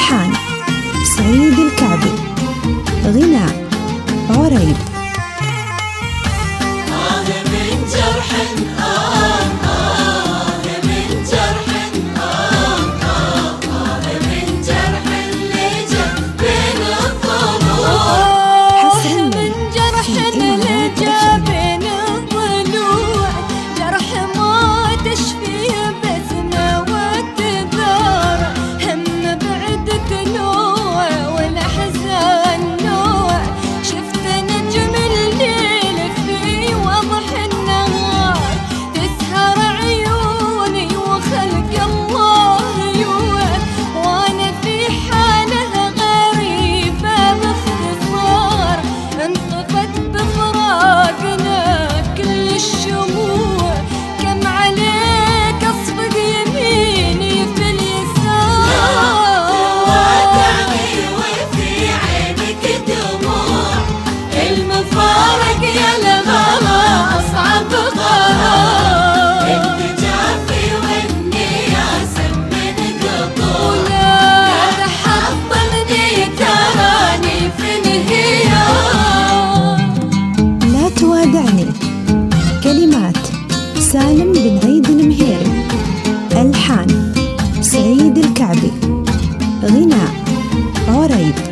ألحان سعيد الكعبي، غناء عريب. من جرح من جرح من جرح اللي جاب بين الضلوع، من جرح اللي جاب بين الضلوع، جرح ما تشفيه بسمة والتذار، هم بعد طلوع والأحزان نوع، شفت نجم الليل في وضح النهار، تسهر عيوني وخلق الله يوعد، وانا في حاله غريبة باختصار، انطفت بفراقنا كل الشموع، كم عليك اصفق يميني في اليسار، ودعني وفي عينك دموع، المفارق يا الغلا اصعب قرار، انت جافي والنياس من قطوع، لا تحطمني تراني في انهيار. لا توادعني، كلمات سالم بن عيد المهيري، ألحان سعيد الكعبي، غناء عريب.